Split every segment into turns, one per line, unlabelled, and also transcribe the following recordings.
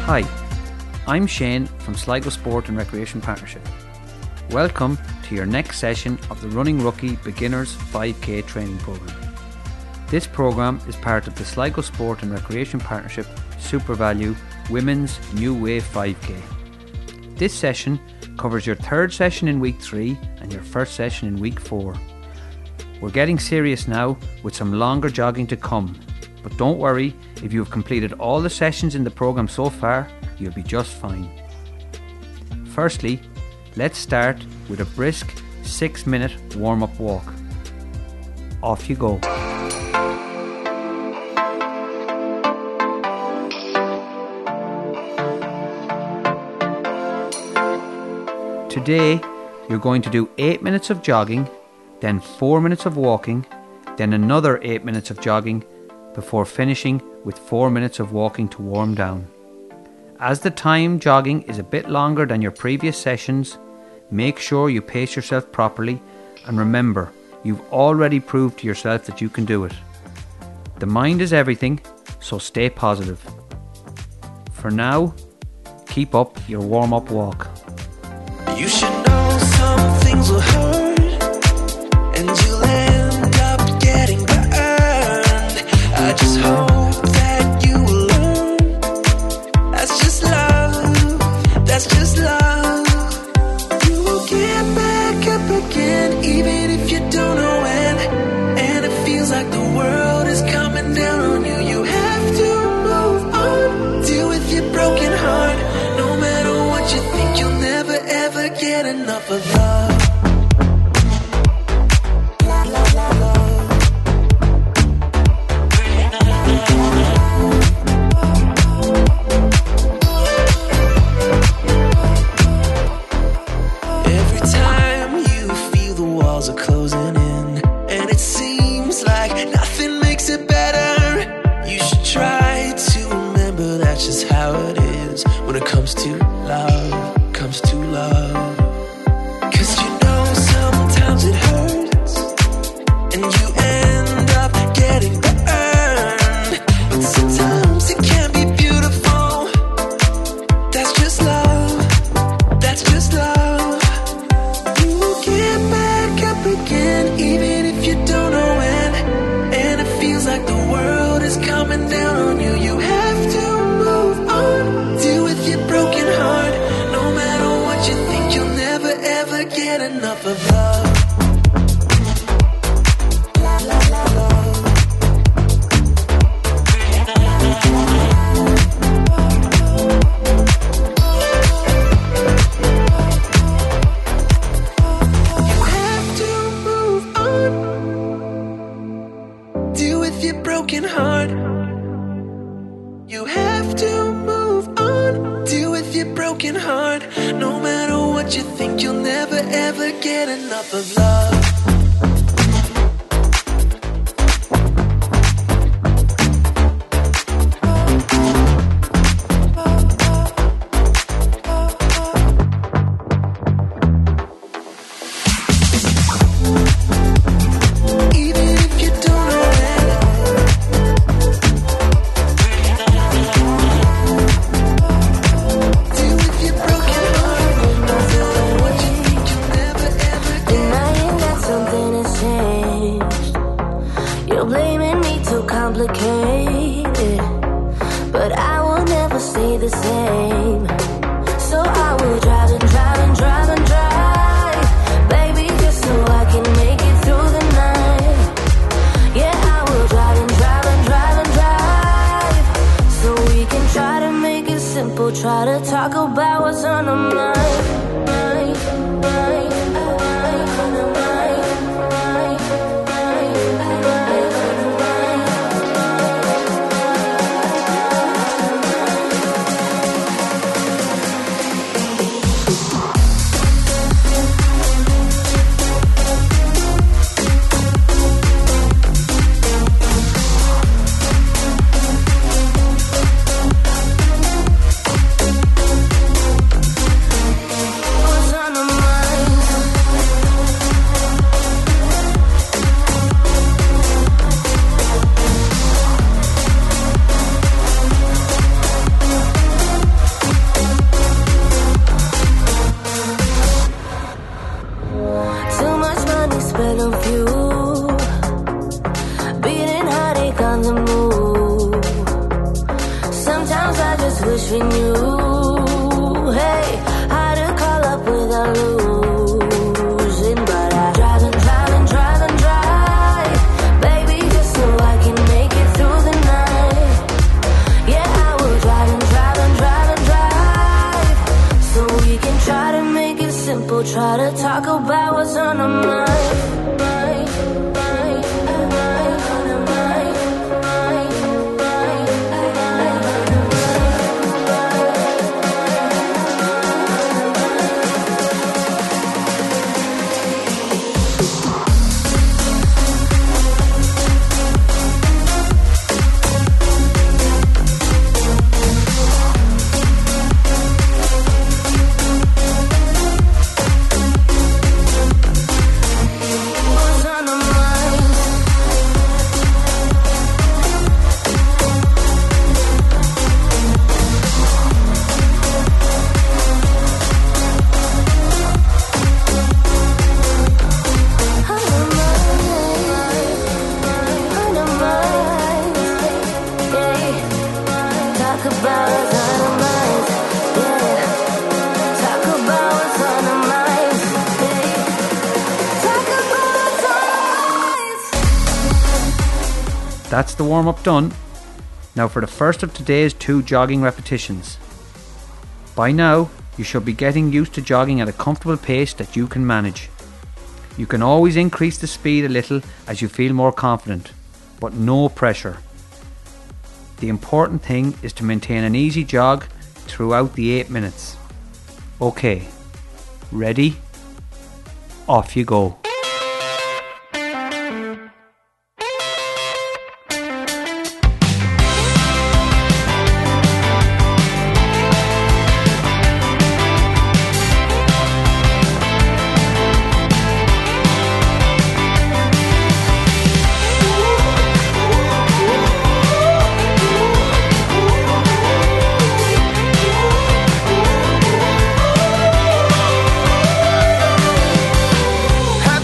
Hi, I'm Shane from Sligo Sport and Recreation Partnership. Welcome to your next session of the Running Rookie Beginners 5K training programme. This programme is part of the Sligo Sport and Recreation Partnership SuperValu Women's New Wave 5K. This session covers your third session in week 3 and your first session in week 4. We're getting serious now with some longer jogging to come, but don't worry, if you have completed all the sessions in the programme so far, you'll be just fine. Firstly, let's start with a brisk 6-minute warm-up walk. Off you go. Today, you're going to do 8 minutes of jogging, then 4 minutes of walking, then another 8 minutes of jogging, before finishing with 4 minutes of walking to warm down. As the time jogging is a bit longer than your previous sessions, make sure you pace yourself properly, and remember, you've already proved to yourself that you can do it. The mind is everything, so stay positive. For now, keep up your warm-up walk.
You should know some things will hurt, and you'll end up getting burned. I just hope that you will learn. That's just love, that's just love. You will get back up again, even if you don't know when. And it feels like the world is coming down on you. You have to move on, deal with your broken heart. No matter what you think, you'll never ever get enough of love. Every time you feel the walls are closing in, and it seems like nothing makes it better, you should try to remember that's just how it is when it comes to love, comes to love. 'Cause you know sometimes it hurts, and you end up getting burned. But sometimes it can be beautiful. That's just love, that's just love. You will get back up again, even if you don't know when. And it feels like the world is coming down on you. You have to move on, deal with your broken heart. No matter what you think, you'll never ever get enough of love. You have to move on, deal with your broken heart. You have to move on, deal with your broken heart. No matter what you think, you'll never ever get enough of love. Even if you don't know when. Deal with your broken heart. No matter what you think, you'll never ever get.
Denying that something has changed. You're blaming me too complicated, but I will never stay the same. So I will drive and drive and drive and drive, baby, just so I can make it through the night. Yeah, I will drive and drive and drive and drive, so we can try to make it simple. Try to talk about what's on our mind. What's on our minds? missing you. Hey, how to call up without losing, but I drive and drive and drive and drive, baby, just so I can make it through the night. Yeah, I will drive and drive and drive and drive, so we can try to make it simple, try to talk about what's on our mind.
That's the warm-up done. Now for the first of today's 2 jogging repetitions. By now, you should be getting used to jogging at a comfortable pace that you can manage. You can always increase the speed a little as you feel more confident, but no pressure. The important thing is to maintain an easy jog throughout the 8 minutes. Okay, ready? Off you go.
Have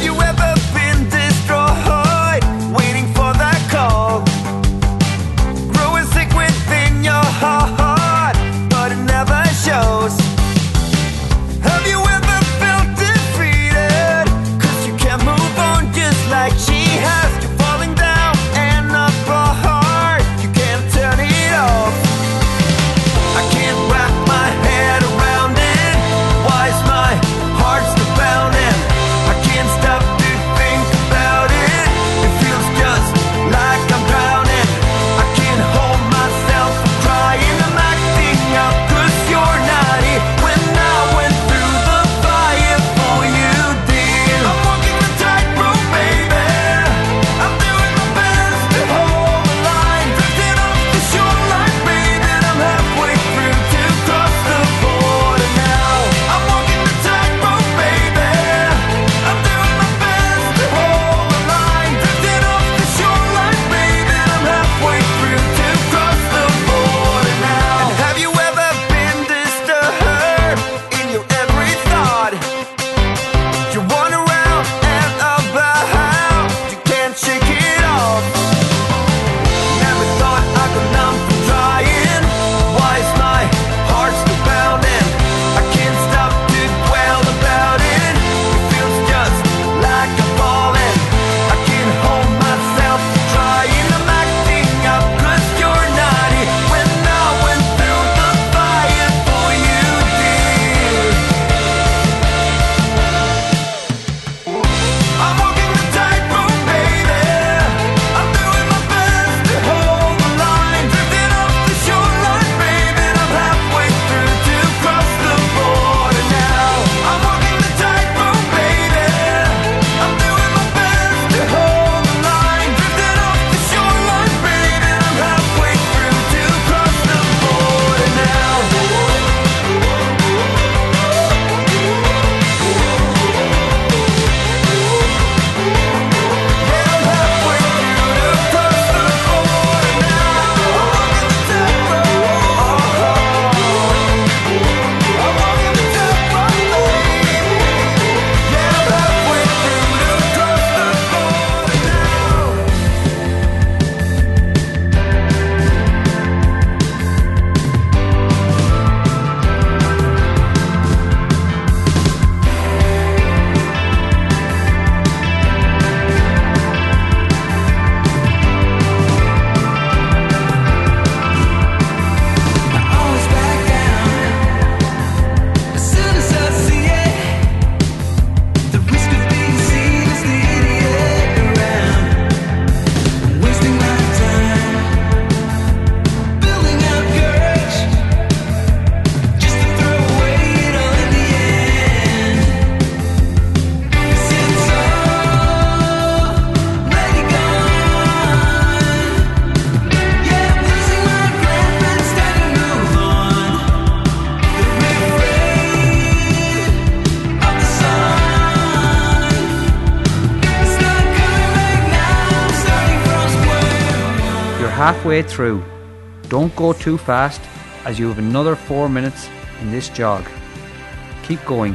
You're halfway through. Don't go too fast, as you have another 4 minutes in this jog. Keep going.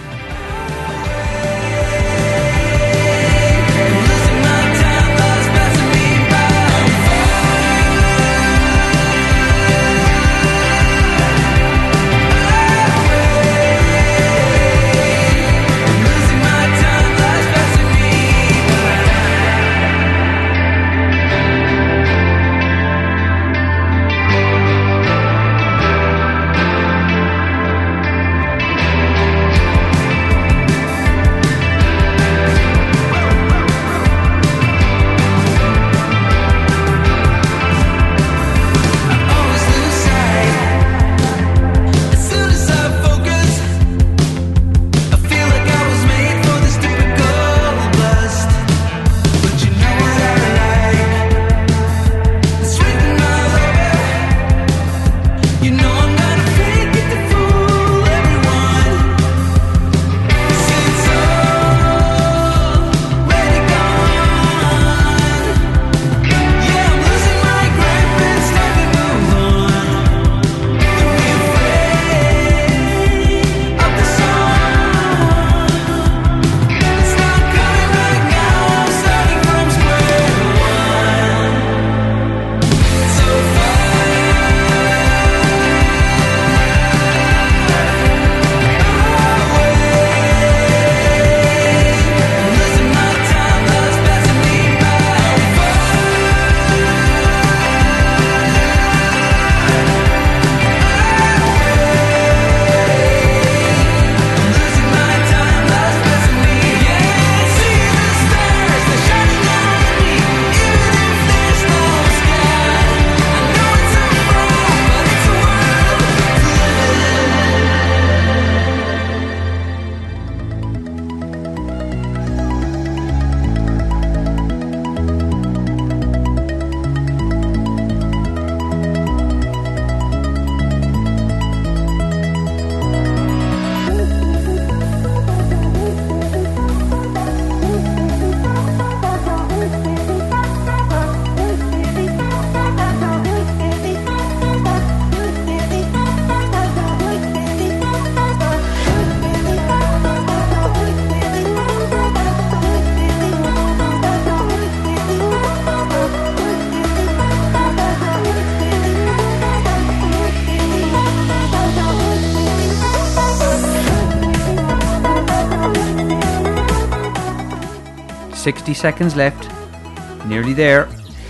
"60 seconds left. Nearly there."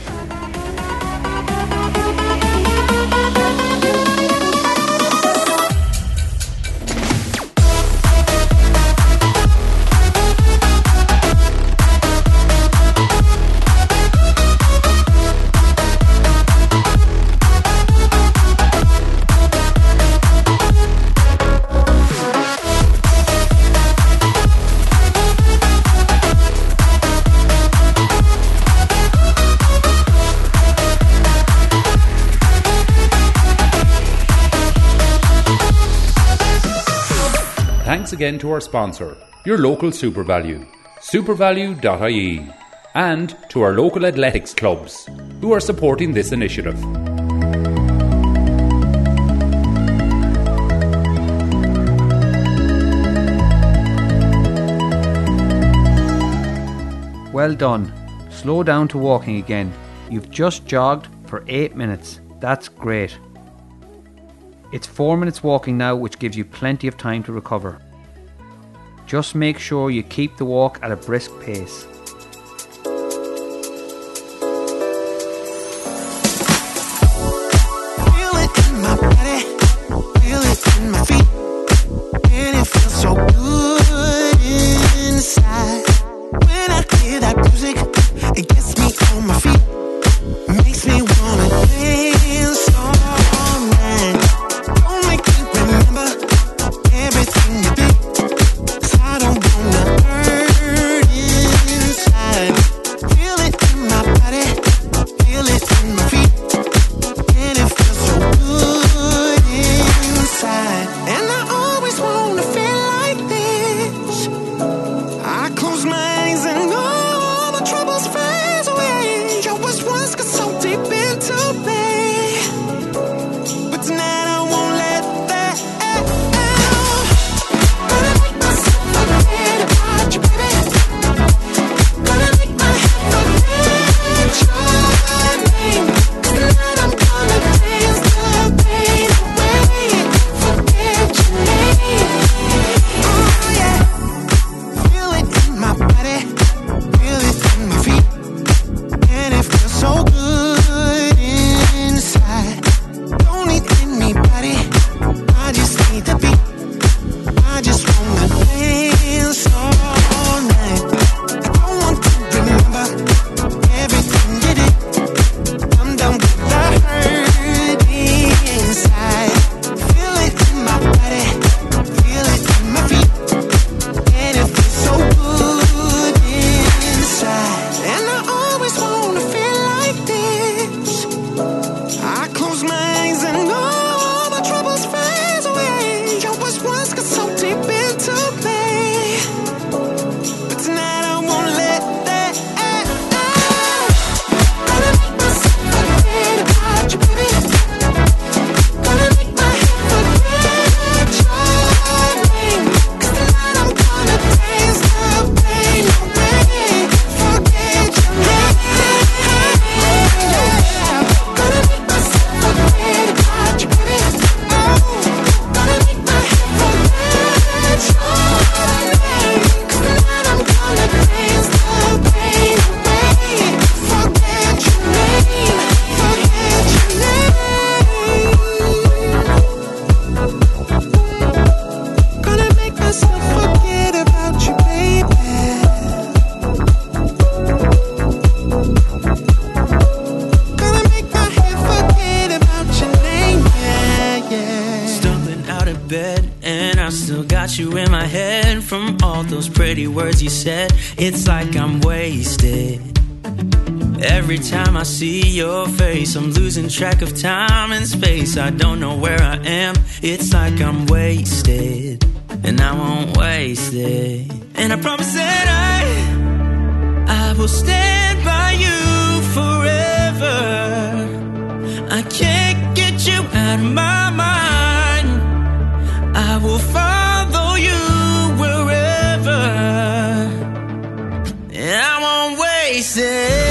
Thanks again to our sponsor, your local SuperValu, supervalu.ie, and to our local athletics clubs, who are supporting this initiative.
Well done. Slow down to walking again. You've just jogged for 8 minutes. That's great. It's 4 minutes walking now, which gives you plenty of time to recover. Just make sure you keep the walk at a brisk pace.
Feel it in my body, feel it in my feet, and it feels so good inside. When I hear that music, it gets me on my feet, makes me wanna dance all night. Don't make me remember everything you did, 'cause I don't wanna hurt inside. Feel it in my body, feel it in my feet, and it feels so good inside. got you in my head from all those pretty words you said. It's like I'm wasted. Every time I see your face, I'm losing track of time and space. I don't know where I am. It's like I'm wasted, and I won't waste it. And I promise that I will stand by you forever. I can't get you out of my mind. I will follow you wherever, and I won't waste it.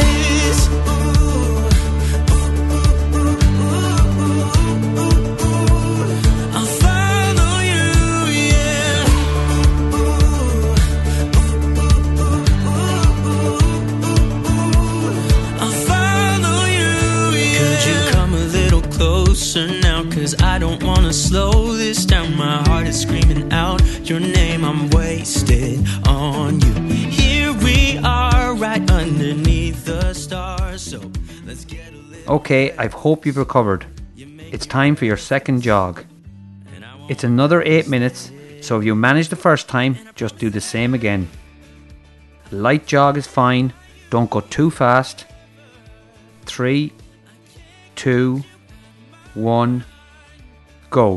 Now, 'cause I don't wanna slow this down. My heart is screaming out your name. I'm wasted on you. Here we are, right underneath the stars. So let's get a little.
Okay, I hope you've recovered. It's time for your second jog. It's another 8 minutes, so if you manage the first time, just do the same again. Light jog is fine, don't go too fast. 3, 2, 1, go.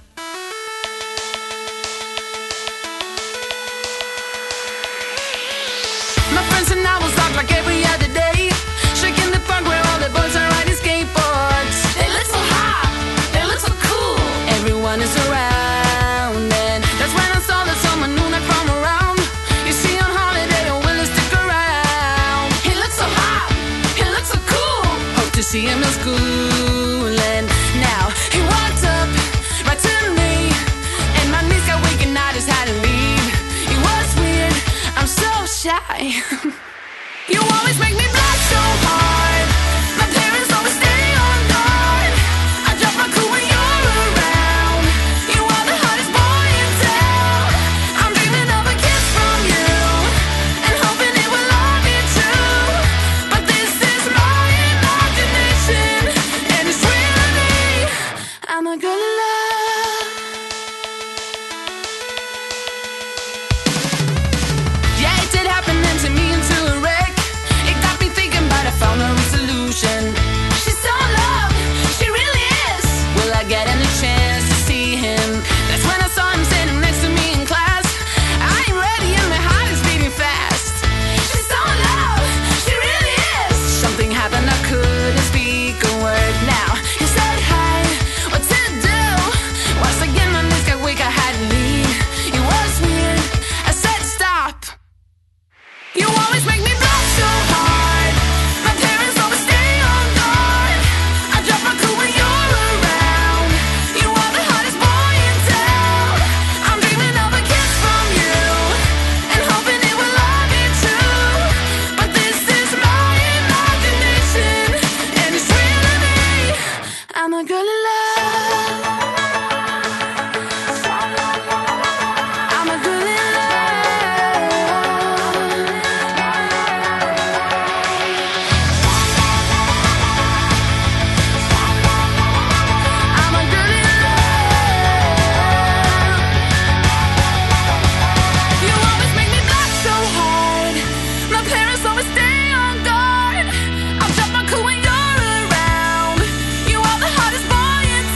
My friends and I will talk like every other day, shaking the park where all the boys are riding skateboards. They look so hot, they look so cool. Everyone is around, and that's when I saw the someone new not from around. You see on holiday, I'm willing to stick around. He looks so hot, he looks so cool. Hope to see him in school, and now he walked up right to me, and my knees got weak and I just had to leave. It was weird, I'm so shy. You always make me blush so hard. My parents always stay on guard. I drop my cool when you're around. You are the hottest boy in town. I'm dreaming of a kiss from you, and hoping it will all be true. But this is my imagination, and it's really I'm a girl in love. Yeah, it did happen then to me into a wreck. It got me thinking, but I found a resolution. She's so in love, she really is. Will I get any chance to see him? That's when I saw him standing next to me in class. I ain't ready and my heart is beating fast. She's so in love, she really is. Something happened, I couldn't speak a word. Now he said hi, what to do? Once again my knees got weak, I had to leave. It was weird, I said stop. You always make me blush so hard. My parents always stay on guard. I drop my cool when you're around. You are the hottest boy in town. I'm dreaming of a kiss from you, and hoping it will all be true. But this is my imagination, and it's really me. I'm a girl in love. I'm a girl in love. I'm a girl in love. You always make me blush so hard. My parents always stay on guard. I'll drop my cool when you're around. You are the hottest boy in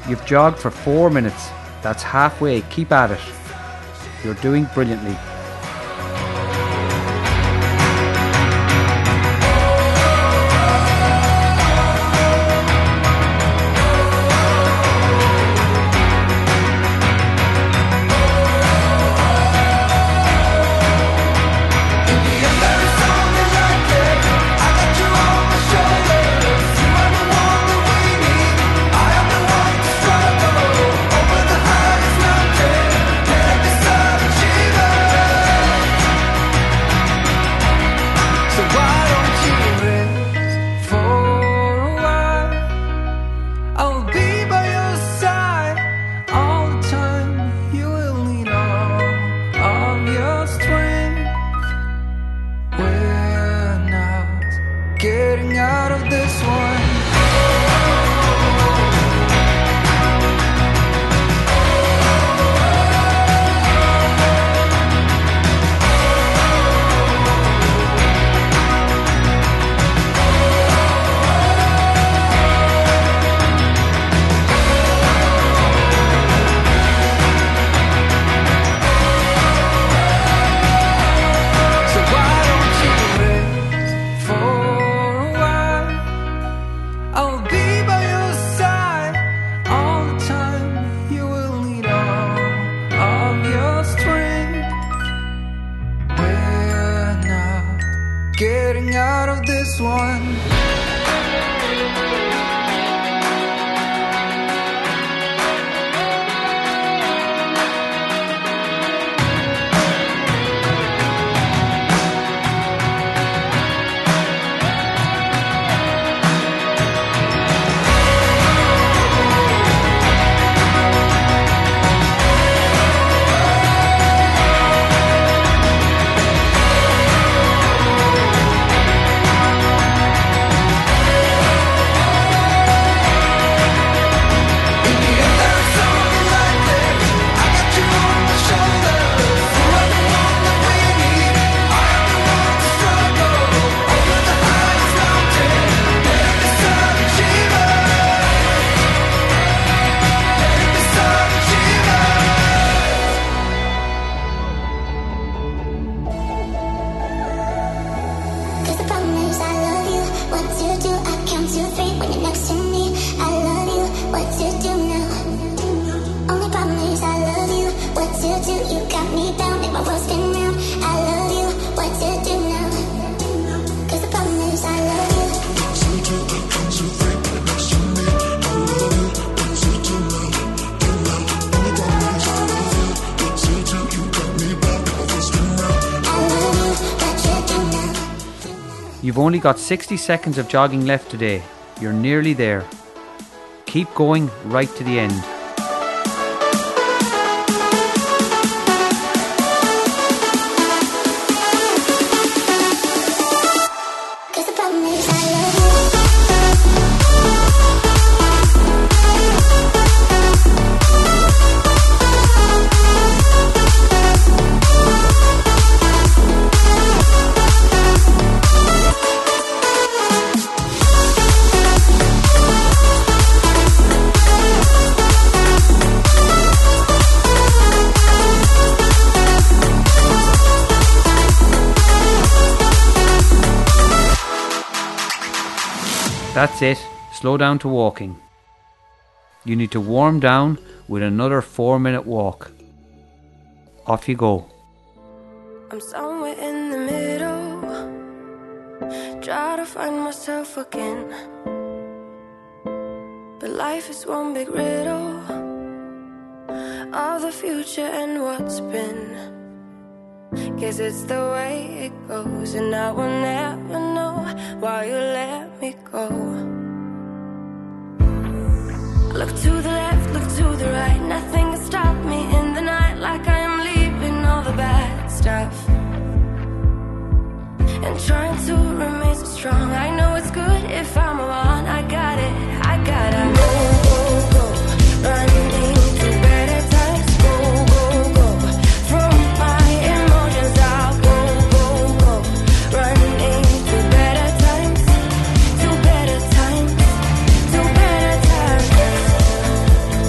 You've jogged for 4 minutes. That's halfway. Keep at it. You're doing brilliantly. You've only got 60 seconds of jogging left today. You're nearly there. Keep going right to the end. That's it. Slow down to walking. You need to warm down with another 4-minute walk. Off you go.
I'm somewhere in the middle, try to find myself again. But life is one big riddle of the future and what's been. Guess it's the way it goes, and I will never know why you let me go. Look to the left, look to the right, nothing can stop me in the night, like I am leaving all the bad stuff and trying to remain so strong. I know it's good if I'm alone. I got it, I gotta go, go, go, running to better times. Go, go, go, from my emotions I'll go, go, go, running to better times, to better times, to better times.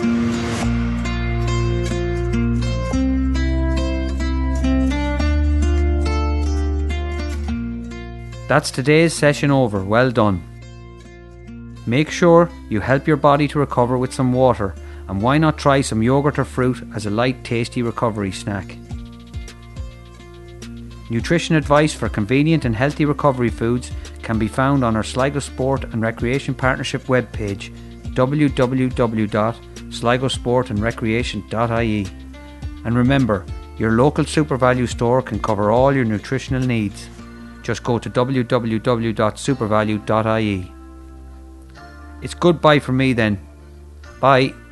That's today's session over. Well done. Make sure you help your body to recover with some water, and why not try some yogurt or fruit as a light, tasty recovery snack. Nutrition advice for convenient and healthy recovery foods can be found on our Sligo Sport and Recreation Partnership webpage, www.sligosportandrecreation.ie. And remember, your local SuperValu store can cover all your nutritional needs. Just go to www.supervalu.ie. It's goodbye from me then. Bye.